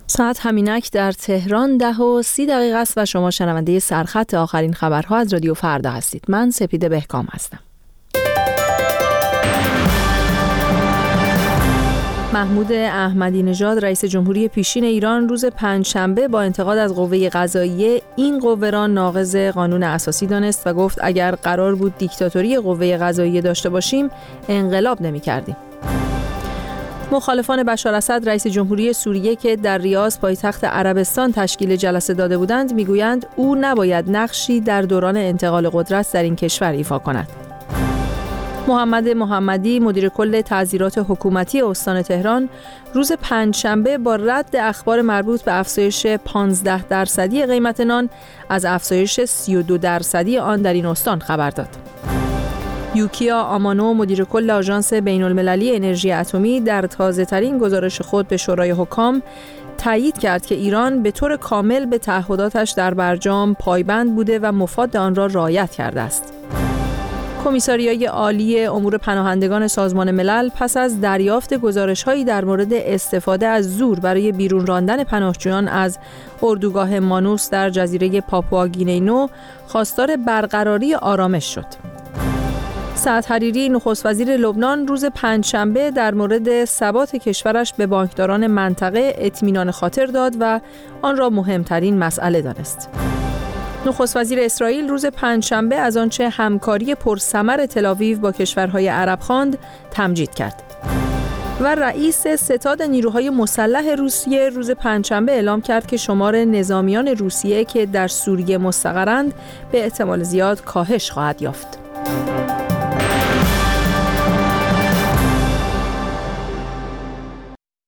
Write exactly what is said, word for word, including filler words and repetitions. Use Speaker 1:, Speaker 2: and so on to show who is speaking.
Speaker 1: ساعت همینک در تهران ده و سی دقیقه است و شما شنونده سرخط آخرین خبرها از رادیو فردا هستید. من سپیده بهکام هستم. محمود احمدی نژاد رئیس جمهوری پیشین ایران روز پنجشنبه با انتقاد از قوه قضاییه این قوه را ناقض قانون اساسی دانست و گفت اگر قرار بود دیکتاتوری قوه قضاییه داشته باشیم انقلاب نمی‌کردیم. مخالفان بشار اسد رئیس جمهوری سوریه که در ریاض پایتخت عربستان تشکیل جلسه داده بودند میگویند او نباید نقشی در دوران انتقال قدرت در این کشور ایفا کند. محمد محمدی مدیر کل تعزیرات حکومتی استان تهران روز پنجشنبه با رد اخبار مربوط به افزایش پانزده درصدی قیمت نان از افزایش سی و دو درصدی آن در این استان خبر داد. یوکیا آمانو مدیر کل آژانس بین‌المللی انرژی اتمی در تازه‌ترین گزارش خود به شورای حکام تایید کرد که ایران به طور کامل به تعهداتش در برجام پایبند بوده و مفاد آن را رعایت کرده است. کمیساریای عالی امور پناهندگان سازمان ملل پس از دریافت گزارش‌هایی در مورد استفاده از زور برای بیرون راندن پناهجویان از اردوگاه مانوس در جزیره پاپوآگینه نو خواستار برقراری آرامش شد. سعد حریری نخست وزیر لبنان روز پنجشنبه در مورد ثبات کشورش به بانکداران منطقه اطمینان خاطر داد و آن را مهمترین مسئله دانست. نخست وزیر اسرائیل روز پنجشنبه از آنچه همکاری پرثمر تل‌آویو با کشورهای عرب خواند تمجید کرد. و رئیس ستاد نیروهای مسلح روسیه روز پنجشنبه اعلام کرد که شمار نظامیان روسیه که در سوریه مستقرند به احتمال زیاد کاهش خواهد یافت.